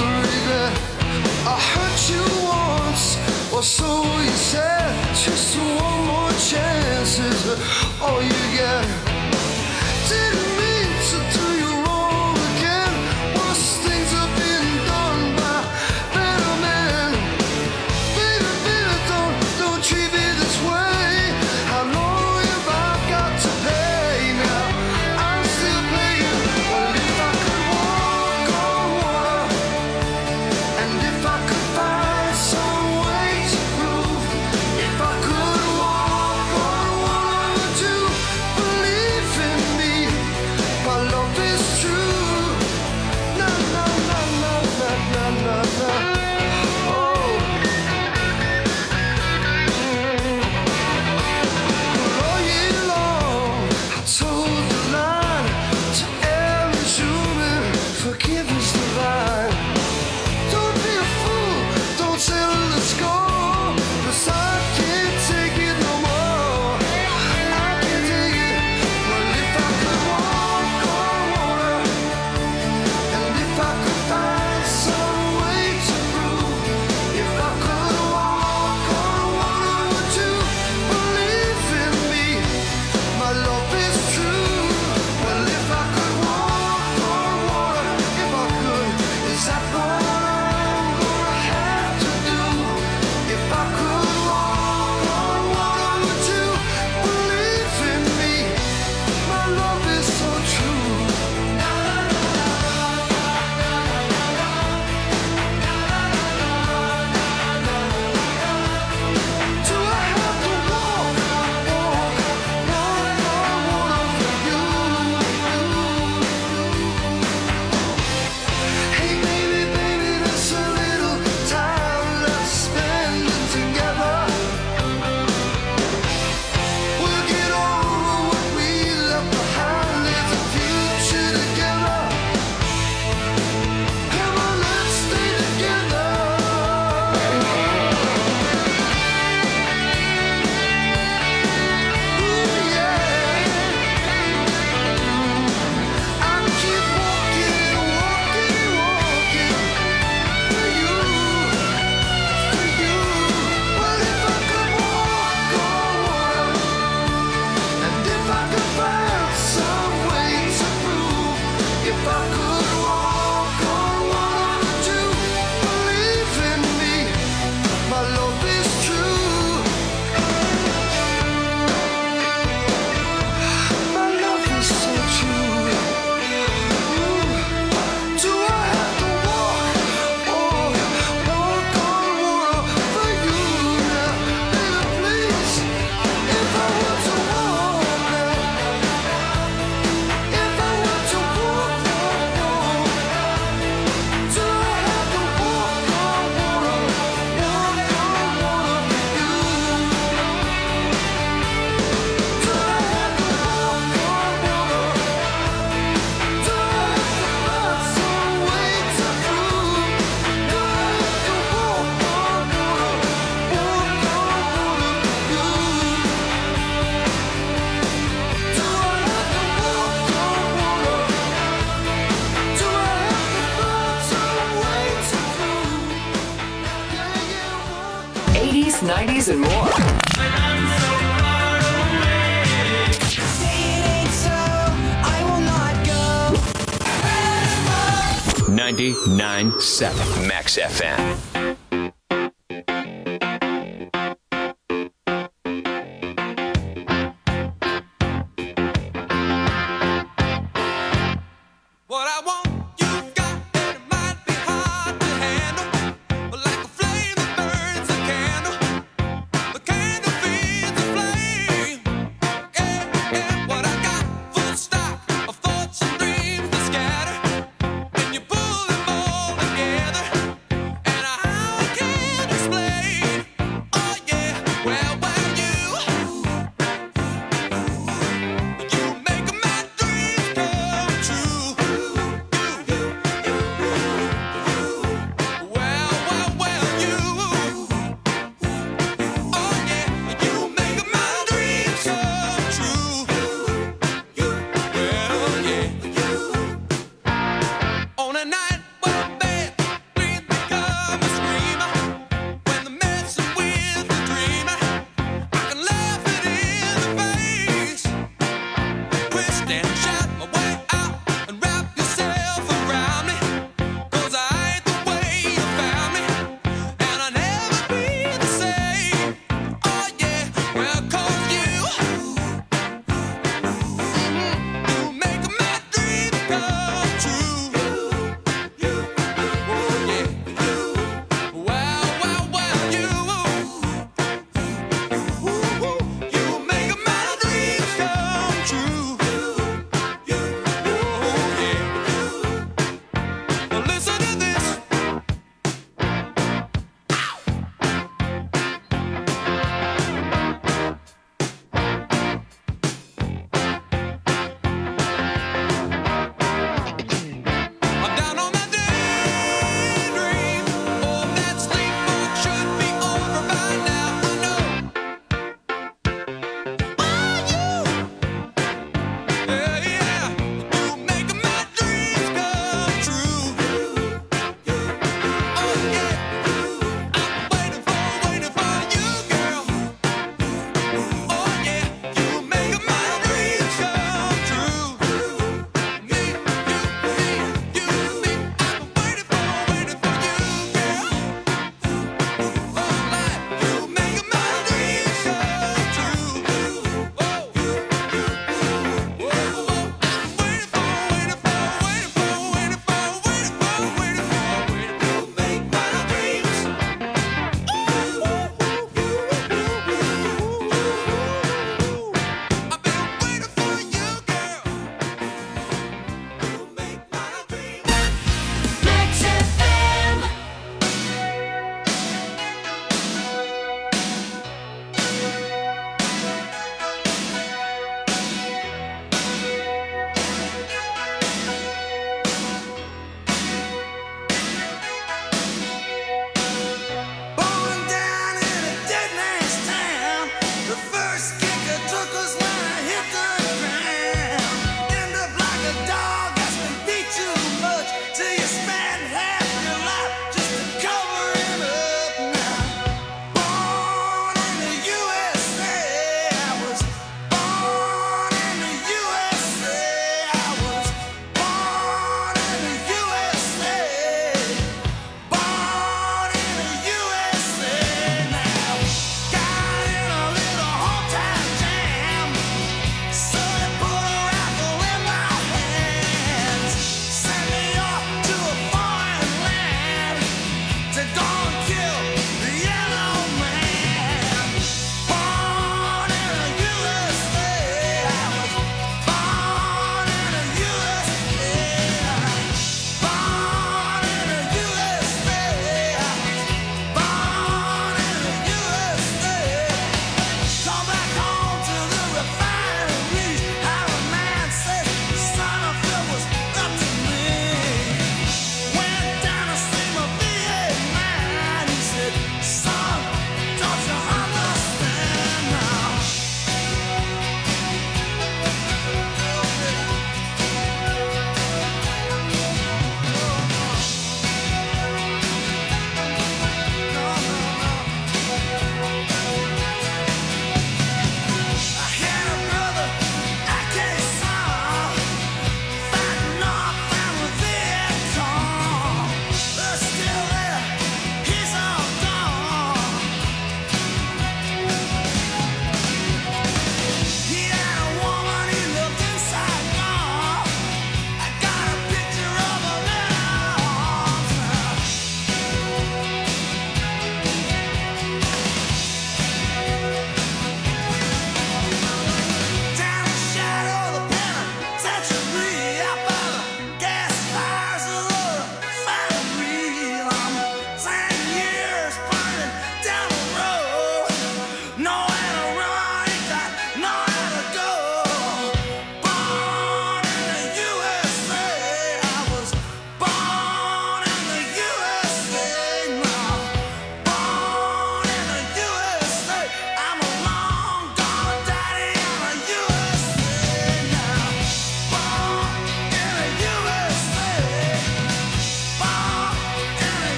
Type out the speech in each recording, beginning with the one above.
regret. I hurt you once, or so you said. Just one more chance is all you get. Didn't mean to do you wrong again. Worse things have been done by better men. Baby, baby, don't treat me this way. How long have I got to pay now? I'm still paying. Well, if I could walk on water, and if I could find some way to prove, if I could walk on water, would you believe in me? My love is true. Na na na na na na na na. Oh. All year long, I told the line to every human, forgiveness divine. Don't be a fool, don't settle the score, 'cause I can't take it no more. I can't take it. Well, if I could walk on water, and if I could find some way to prove, if I could walk on water, would you believe in me? My love is true. Well, if I could walk on water, if I could, is that what I'm gonna have to do? If I could walk on water, would you believe in me? My love is so true. Do I have to walk on water for you? Hey baby, baby, there's a little time left spending together. We'll get over what we left behind. There's a future together. Come on, let's stay together. Ooh, yeah. I keep walking, walking, walking for you, for you. Well, if I could walk on water, and if I could find some way to prove, if I could walk on water, would you believe in me? My love is true. My love is so true. Do I have to walk on water for you now? Baby, please. If I were to walk now, if I were to walk on water, do I have to walk on water for you? Do I have to walk on water? Do I have to find some way to prove? Do I have to walk on water for you? Do I have to walk on water? Do I have to find some way to prove? Yeah, yeah, walk on. 80s, 90s, and more. Say it ain't so, I will not go. 99.7 Max FM. What I want, you've got, and it might be hard to handle. But like a flame that burns a candle, the candle feeds the flame. Yeah, yeah, what I got, full stock of thoughts and dreams that scatter. And you pull them all together, and I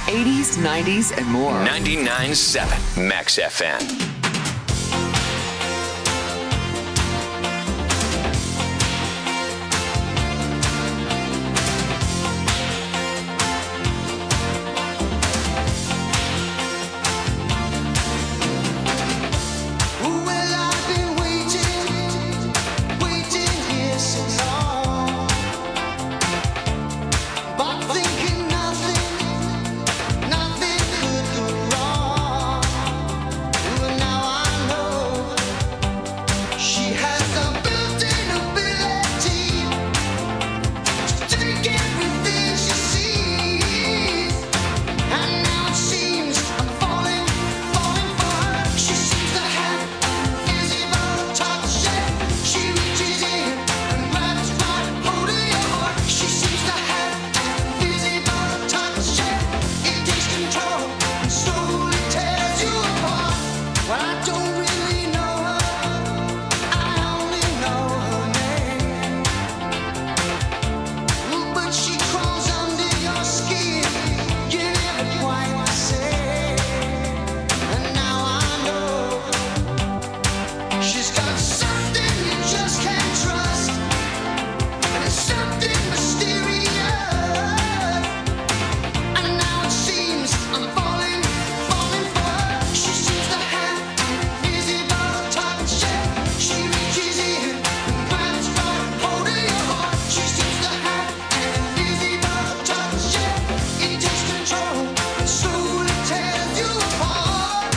80s, 90s, and more. 99.7 Max FM. Well, I've been waiting here so long, but thinking nothing could go wrong. Well, now I know she has the built-in ability to take everything she sees, and now it seems I'm falling for her. She seems to have invisible touch. She reaches in and grabs right hold of your heart. She seems to have invisible touch. It takes control and slowly tears you apart. Well, I don't really know her. I only know her name. But she crawls under your skin. You never quite the same. And now I know she's got something you just can't trust, and it's something mysterious. And now it seems I'm falling for her. She seems to have invisible touch. She reaches in and grabs right hold of your heart. She seems to have invisible touch. It takes control and slowly tears you apart.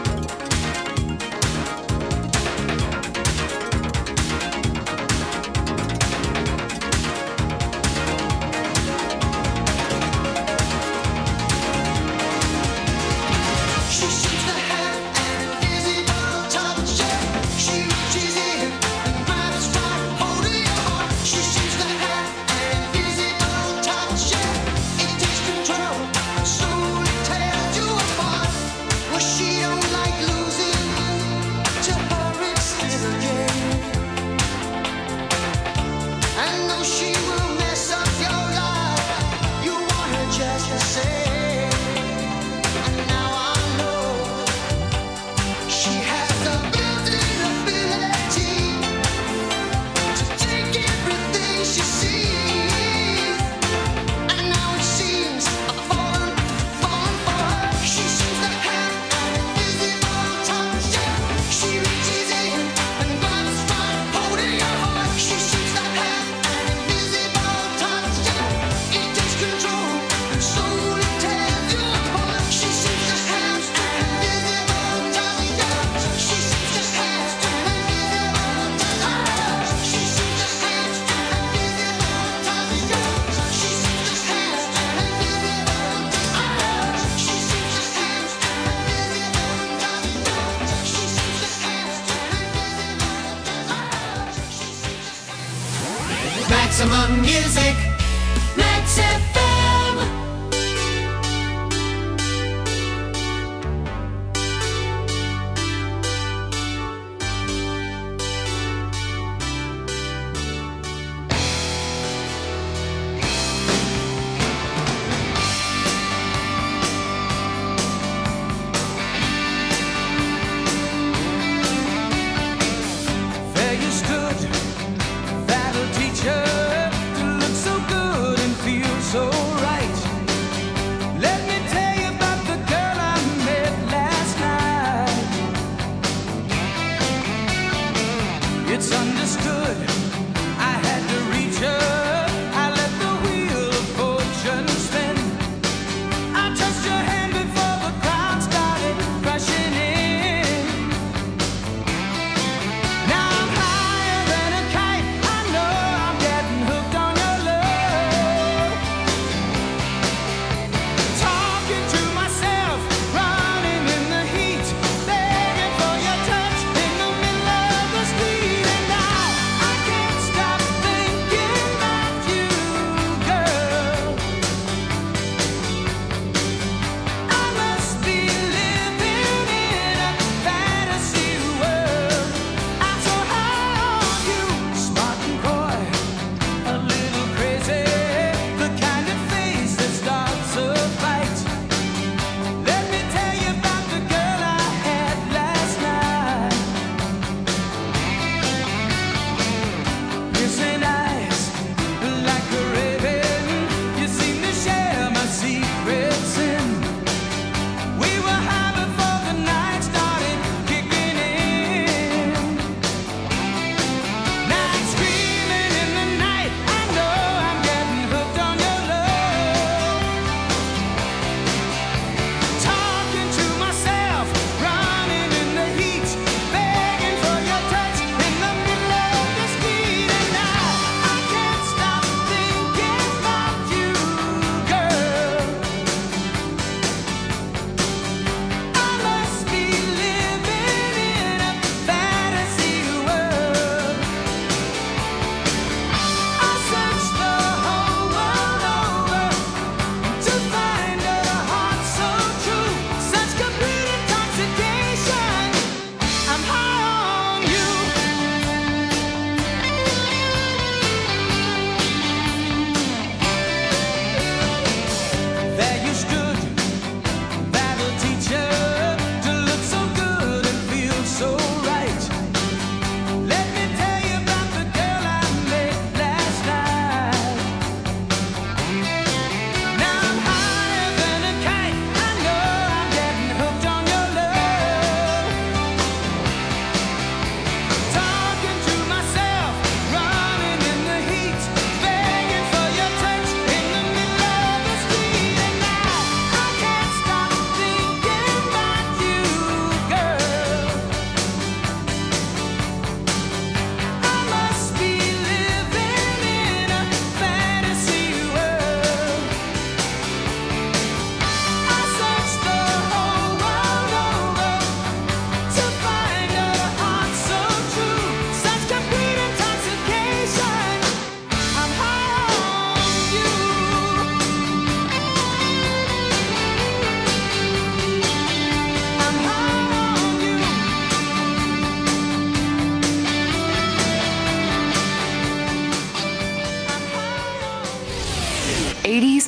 She seems to have invisible touch. She reaches in and grabs right hold of your heart. She seems to have invisible touch. It takes control and slowly tears you apart. Well, she don't like losing. To her it's still a game. I know she will mess up your life. You want her just the same. And now I know she has the built-in ability to take everything she sees. And now it seems I'm falling for her. She seems to have invisible touch. She reaches in and grabs right hold of your heart. She seems to have invisible touch. It takes control and slowly tears you apart. She seems to have invisible touch. She seems to have invisible touch. She seems to have invisible touch. She seems to have invisible touch. She seems to have invisible touch. Maximum music. Max FM. There you stood, that'll teach her to look so good and feel so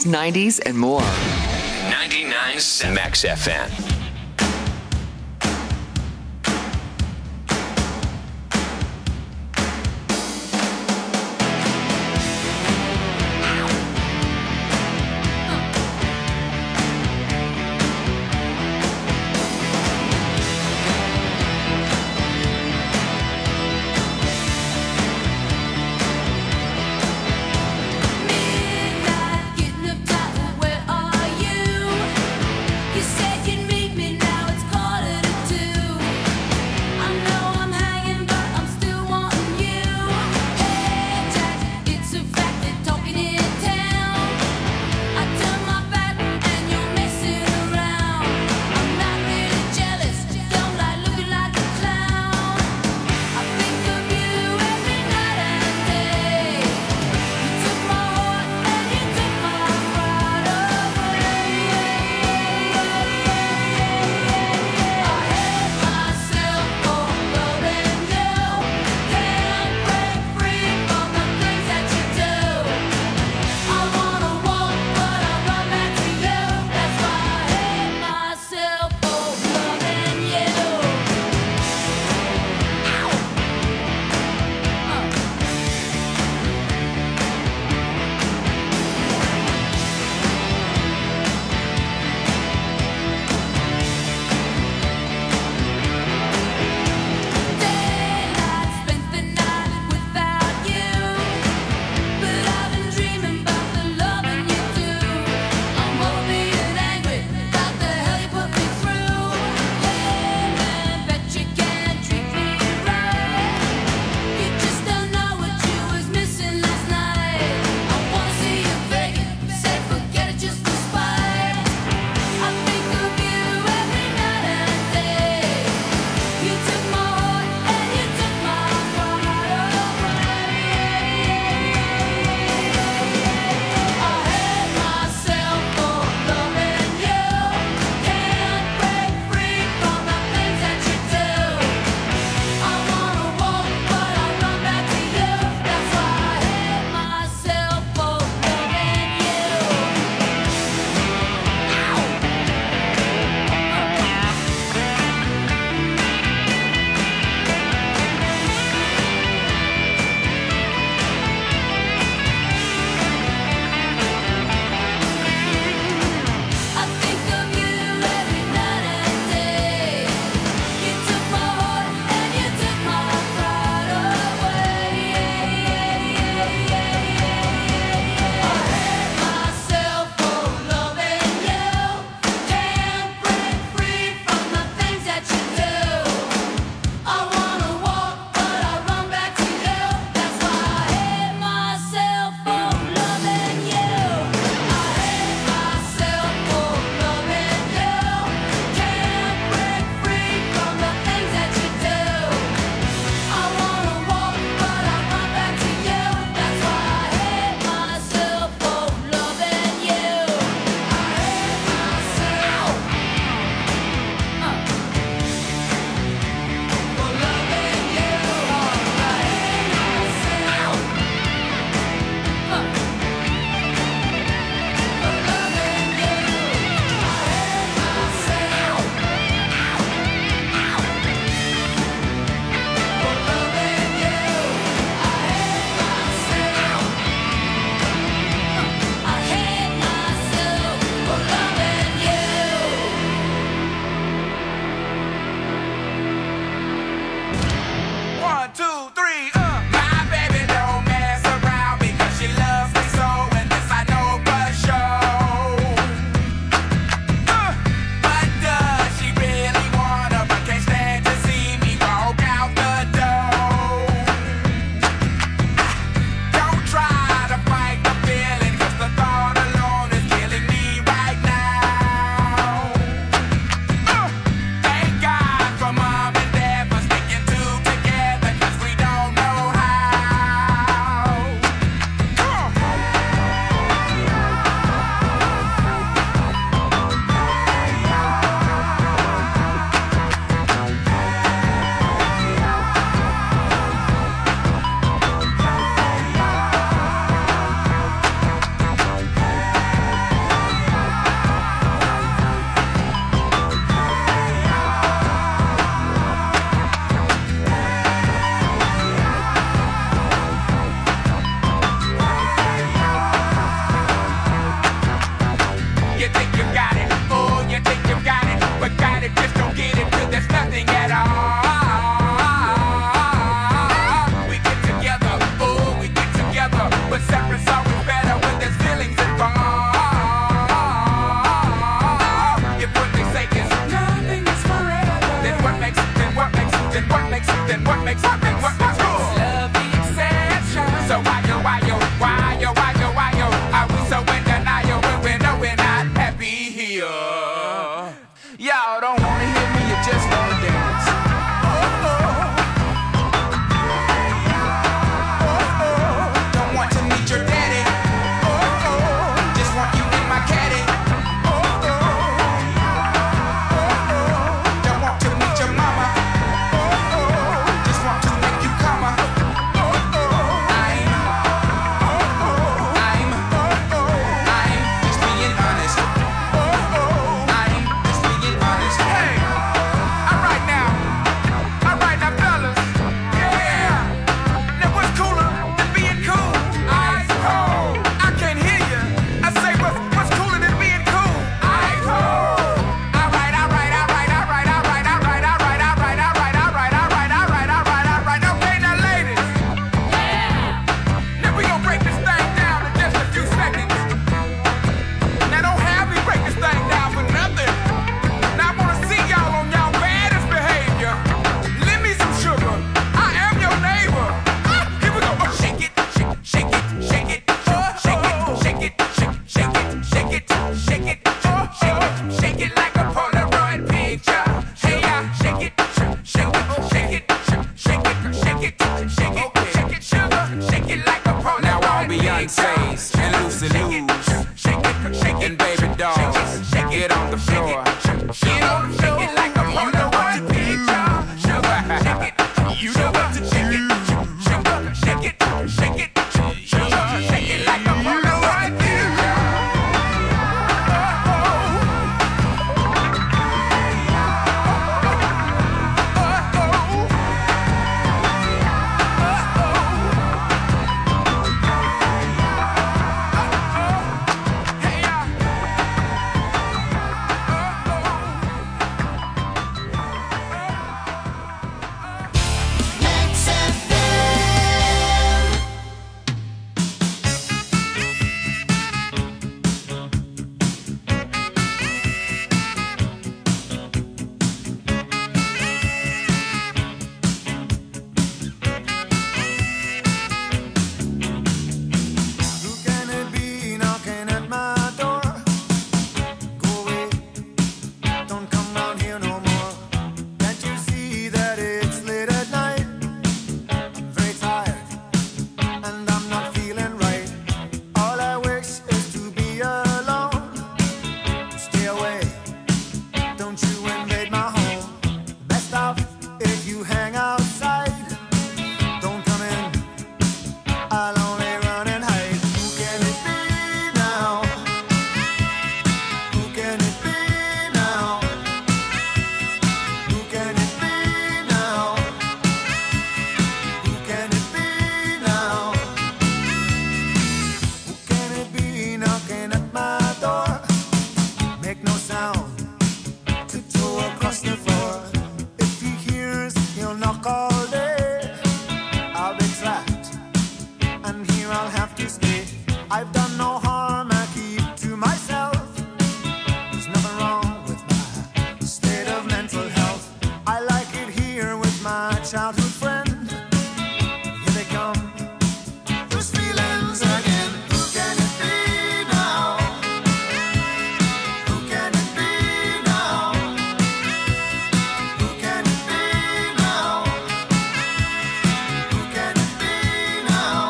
80s, 90s, and more. 99.7 Max FM. Midnight, getting up tight, where are you? You said you'd meet childhood friend. Here they come, those feelings again. Who can it be now? Who can it be now? Who can it be now? Who can it be now?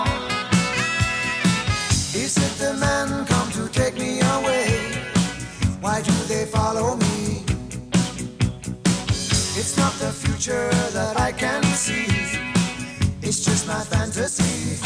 Is it the men come to take me away? Why do they follow me? It's not the future that I can see. It's just my fantasy.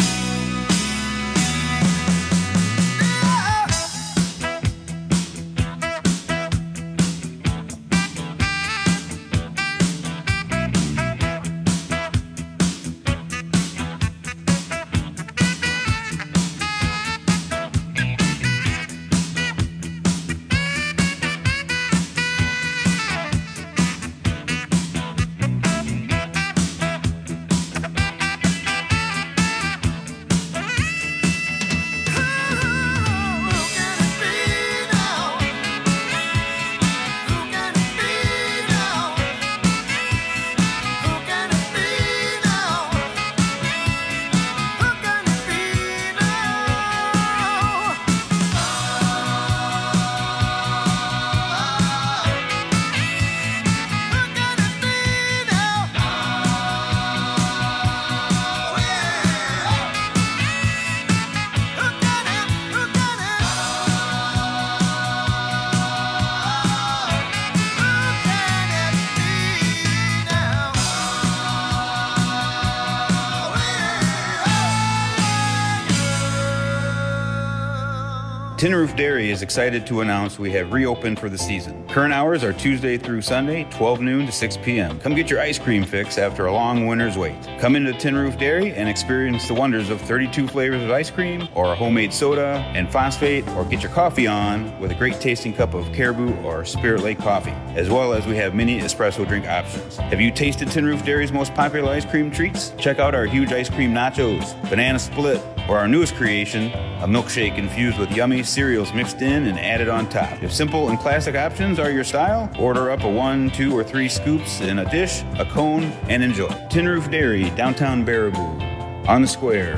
Tin Roof Dairy is excited to announce we have reopened for the season. Current hours are Tuesday through Sunday, 12 noon to 6 p.m. Come get your ice cream fix after a long winter's wait. Come into Tin Roof Dairy and experience the wonders of 32 flavors of ice cream, or a homemade soda and phosphate, or get your coffee on with a great tasting cup of Caribou or Spirit Lake coffee, as well as we have mini espresso drink options. Have you tasted Tin Roof Dairy's most popular ice cream treats? Check out our huge ice cream nachos, banana split, or our newest creation, a milkshake infused with yummy cereals mixed in and added on top. If simple and classic options are your style, order up a 1, 2, or 3 scoops in a dish, a cone, and enjoy. Tin Roof Dairy, downtown Baraboo. On the square,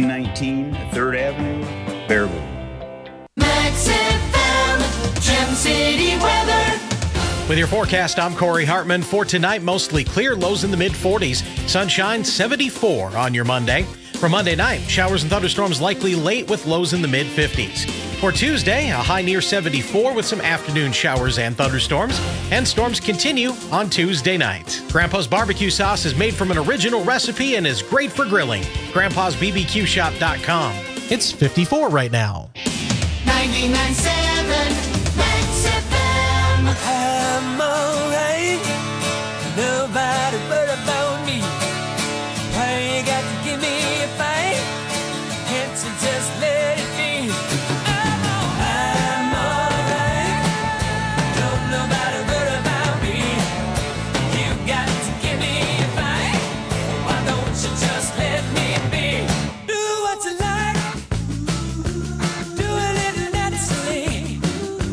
119 3rd Avenue, Baraboo. Max FM, Gem City weather. With your forecast, I'm Corey Hartman. For tonight, mostly clear, lows in the mid-40s. Sunshine, 74 on your Monday. For Monday night, showers and thunderstorms likely late with lows in the mid-50s. For Tuesday, a high near 74 with some afternoon showers and thunderstorms. And storms continue on Tuesday night. Grandpa's barbecue sauce is made from an original recipe and is great for grilling. Grandpa'sBBQShop.com. It's 54 right now. 99.7 Max FM. I'm alright. Nobody but about me. Why you got to give me a fight? Can't you just let it be? I'm alright. Don't nobody worry about me. You got to give me a fight. Why don't you just let me be? Do what you like. Do it naturally.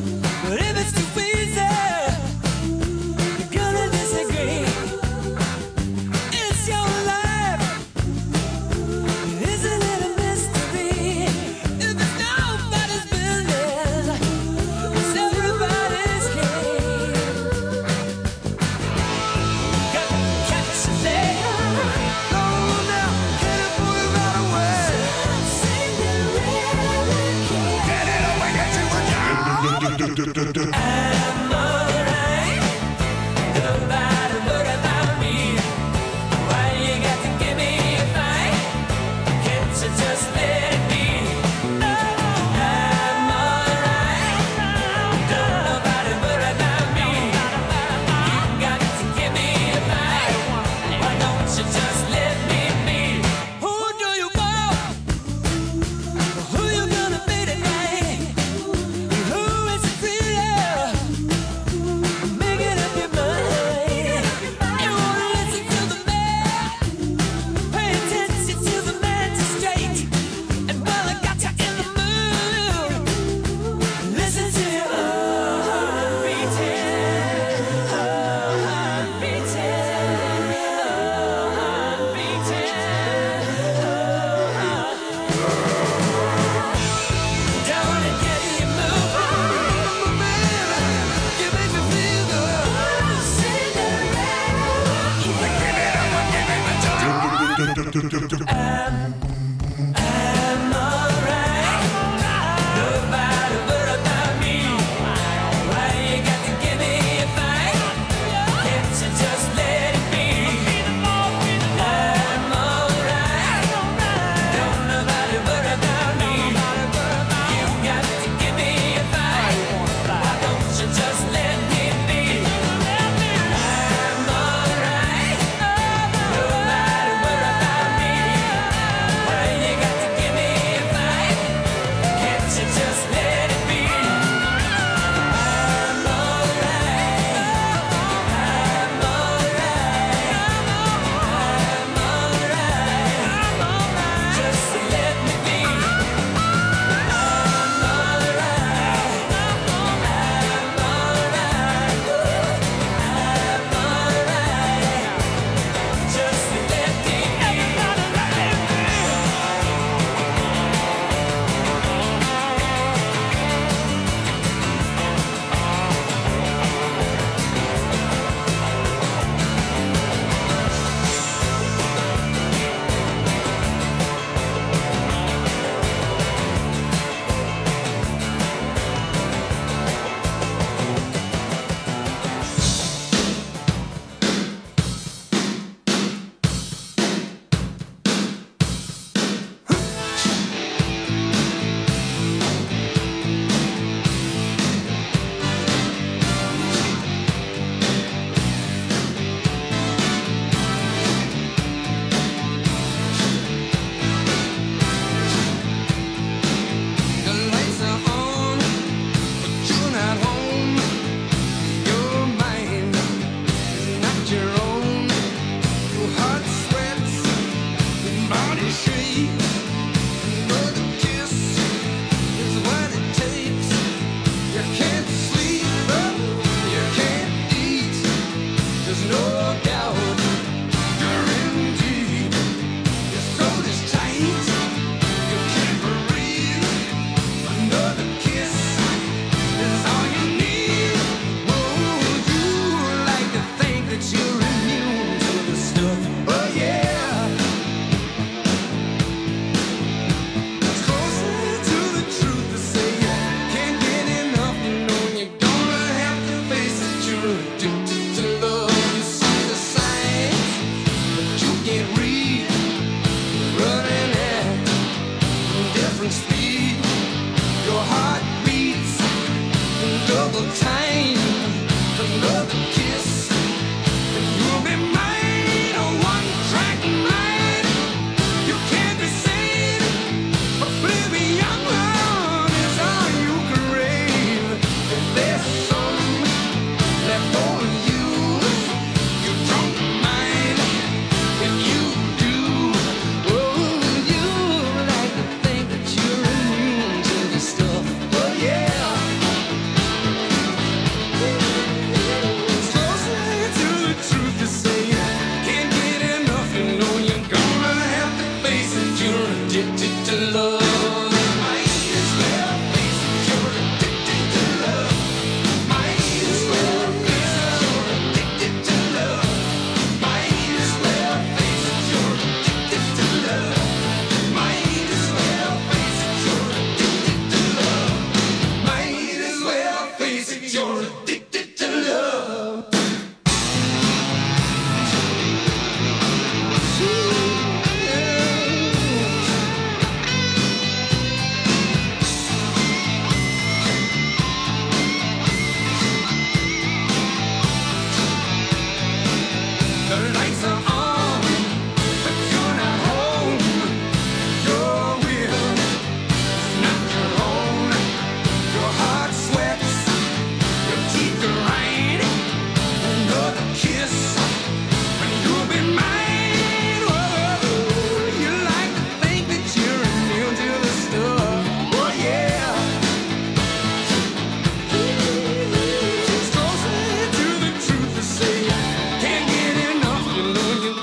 Can't get enough, you know you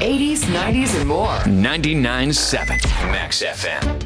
80s, 90s, and more. 99.7 Max FM.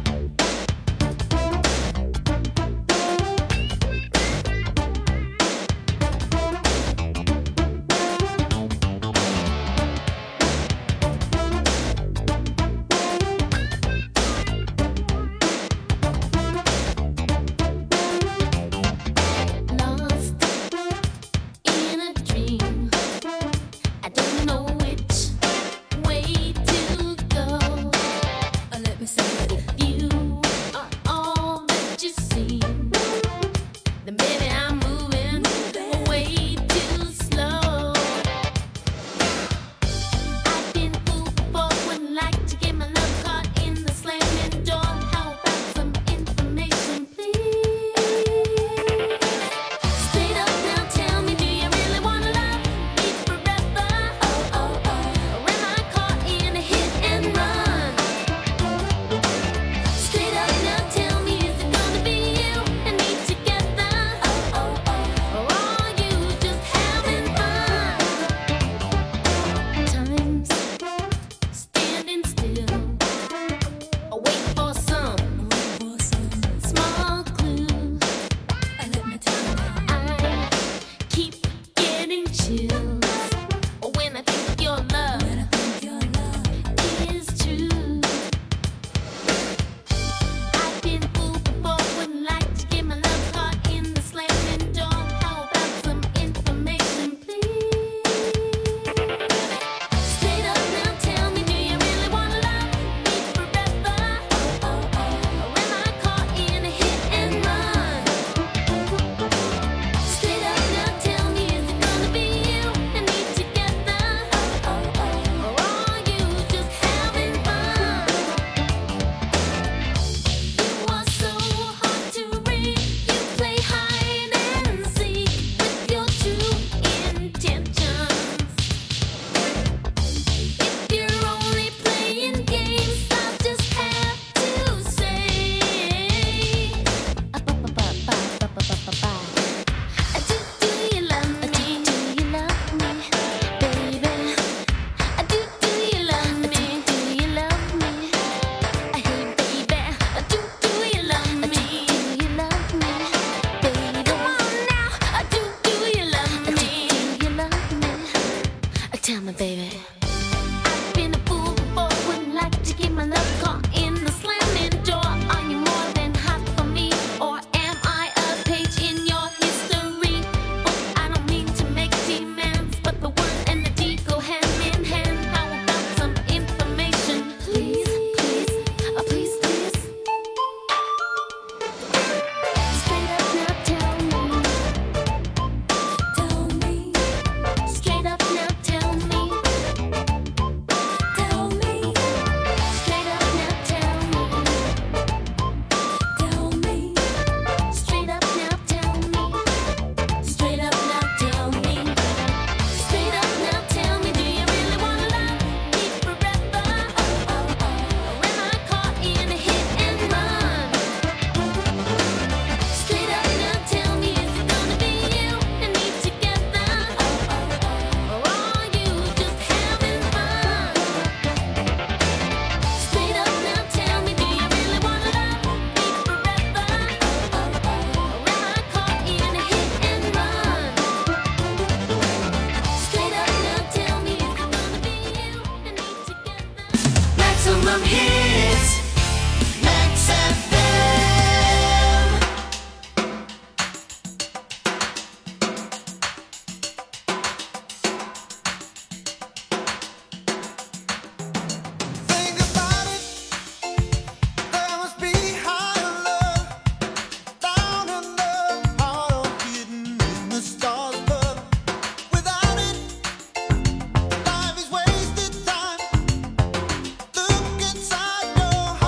Inside your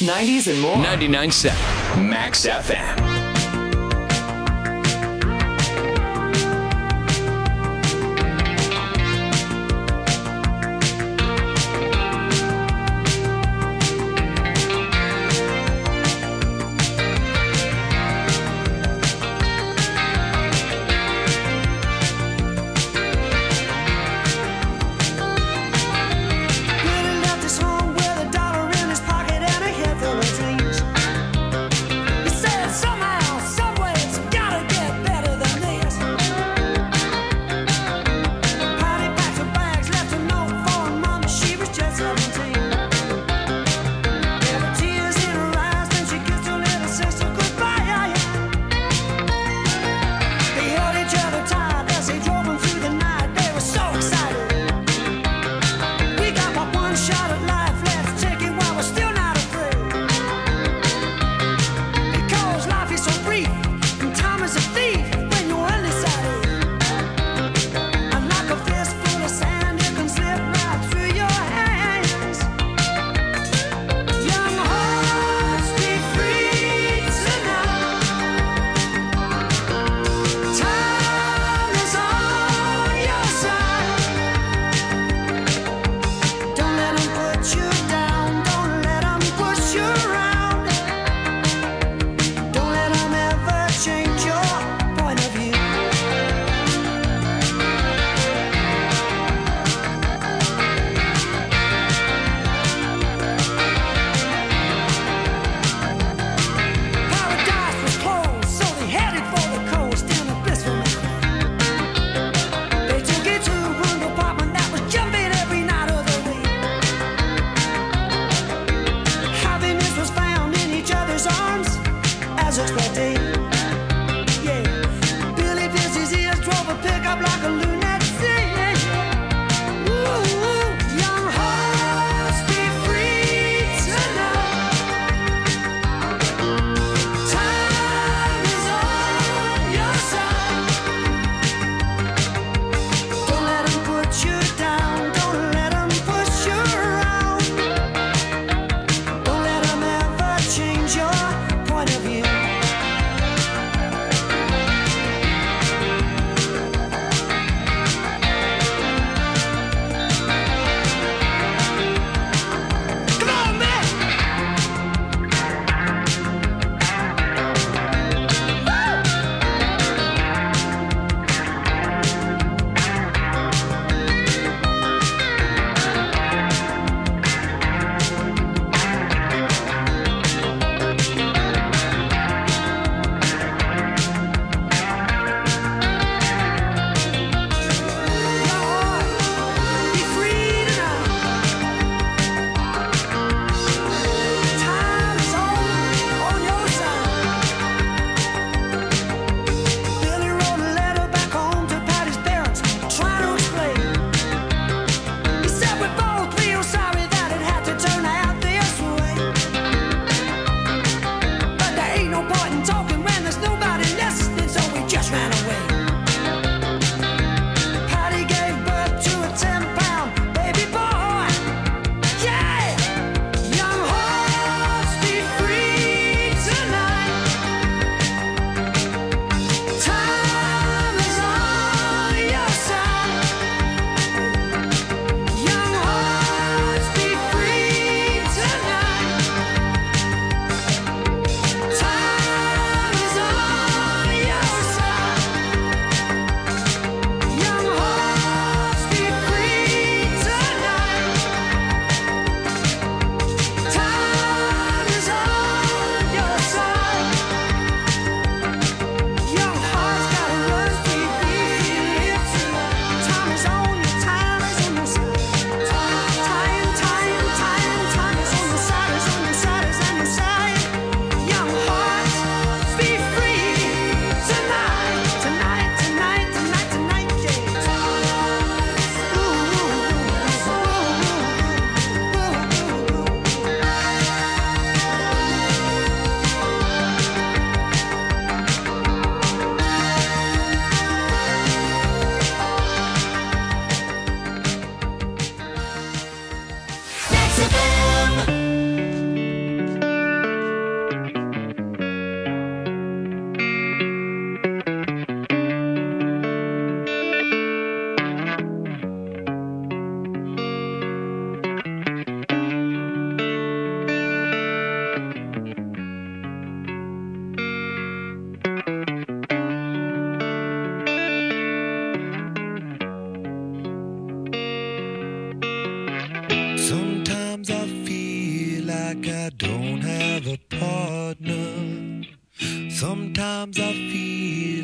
Hits, 90s, and more. 99.7 Max FM. Somehow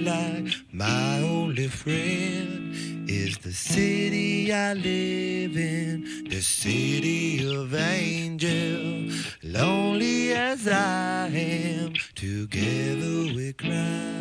like my only friend is the city I live in, the city of angels. Lonely as I am, together we cry.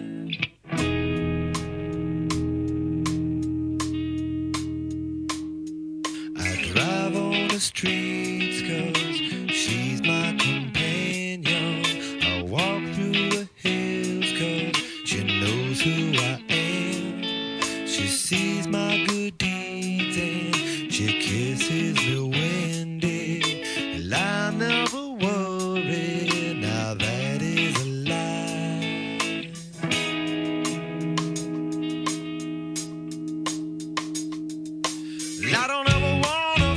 Drive on the streets 'cause she's my companion. I walk through the hills 'cause she knows who I am. She sees my good deeds and she kisses me windy. And I never worry, now that is a lie. I don't ever want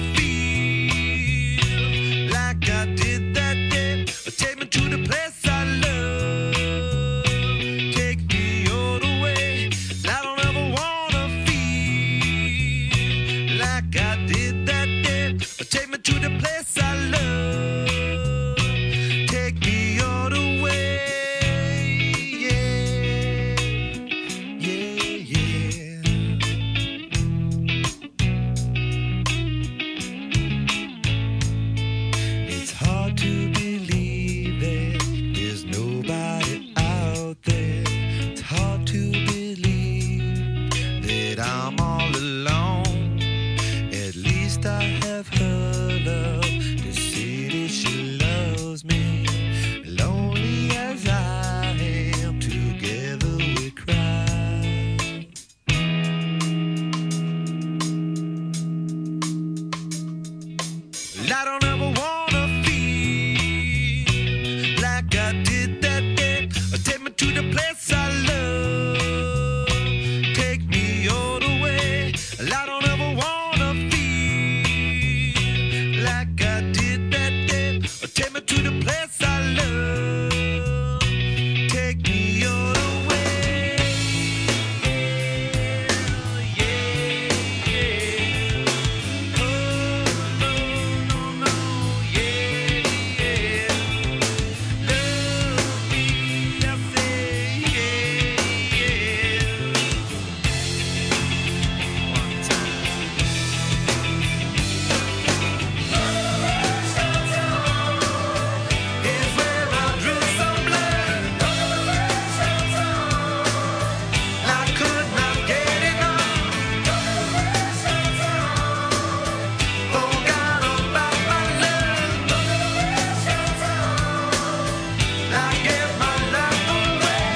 to the place I love, take me all the way. I don't ever wanna feel like I did that day. Take me to the place I love, take me all the way. Yeah, yeah, yeah. It's hard to believe there's nobody out there. It's hard to believe that I'm all alone. At least I have her love. The city, she loves me. Lonely as I am, together we cry. I don't ever wanna feel like I did that day. Take me to the place I love, take me all the way. I don't ever wanna feel like I did that day. Take me to the place I love, take me all the way. Yeah, yeah. Oh, no, no, no, yeah, yeah. Love me, I say, yeah, yeah. One time. It's where I drew some blood. I could not get enough. Forgot about my love. I gave my life away.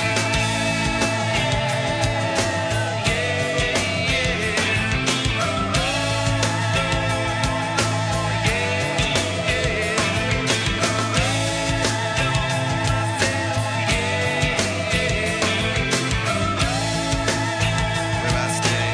Where I stay.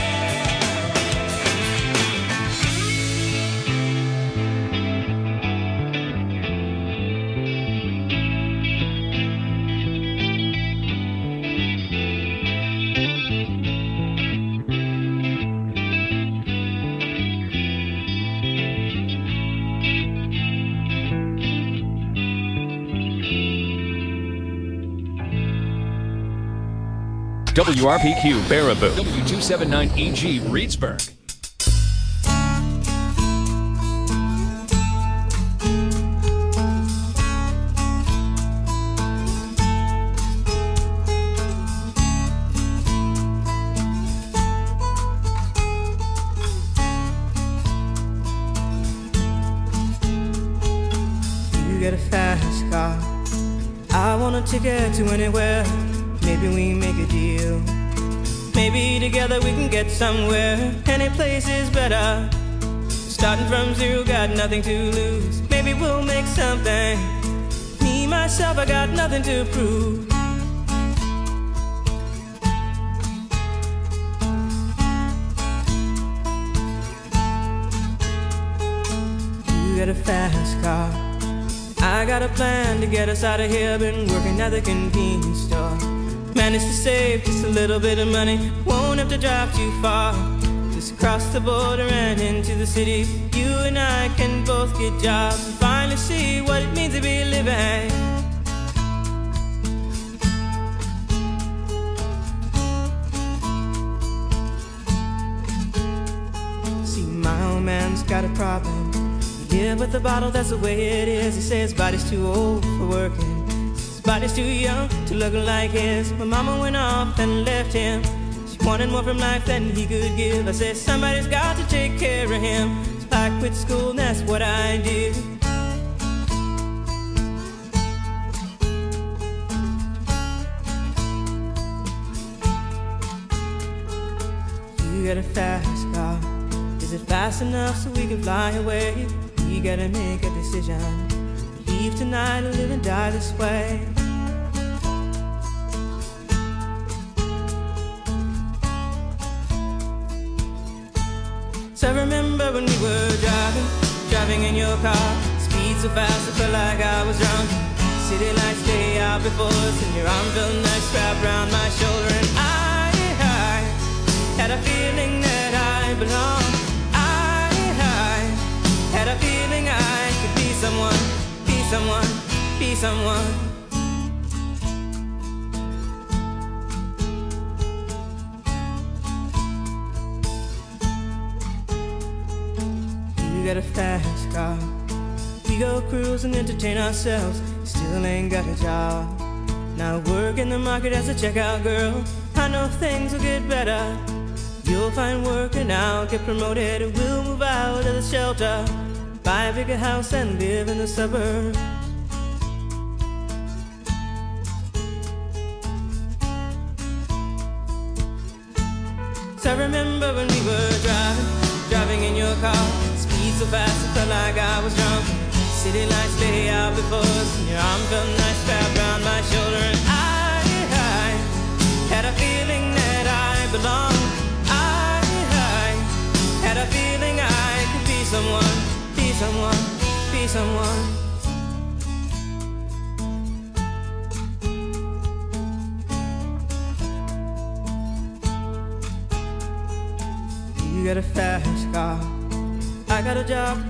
WRPQ Baraboo. W279EG Reedsburg. You get a fast car. I want a ticket to anywhere. Maybe we make a deal. Maybe together we can get somewhere. Any place is better. Starting from zero, got nothing to lose. Maybe we'll make something. Me, myself, I got nothing to prove. You get a fast car. I got a plan to get us out of here. Been working at the convenience store. Managed to save just a little bit of money. Won't have to drive too far. Just cross the border and into the city. You and I can both get jobs and finally see what it means to be living. man's got a problem. He live with the bottle, that's the way it is. He says his body's too old for working. His body's too young to look like his. My mama went off and left him. She wanted more from life than he could give. I said somebody's got to take care of him. So I quit school and that's what I did. You got a fast car. Is it fast enough so we can fly away? We gotta make a decision. Leave tonight or live and die this way. So I remember when we were driving in your car. Speed so fast I felt like I was drunk. City lights lay out before us, and your arm felt nice wrapped around my shoulder. And I had a feeling that I belonged. I had a feeling I could be someone, be someone, be someone. You got a fast car. We go cruise and entertain ourselves. Still ain't got a job. Now work in the market as a checkout girl. I know things will get better. You'll find work and I'll get promoted, and we'll move out of the shelter, buy a bigger house and live in the suburbs. So I remember when we were driving in your car. Speed so fast I felt like I was drunk. City lights lay out before us, and your arm felt nice wrapped around my shoulder. And I had a feeling that I belonged. Had a feeling I could be someone, be someone, be someone. You got a fast car. I got a job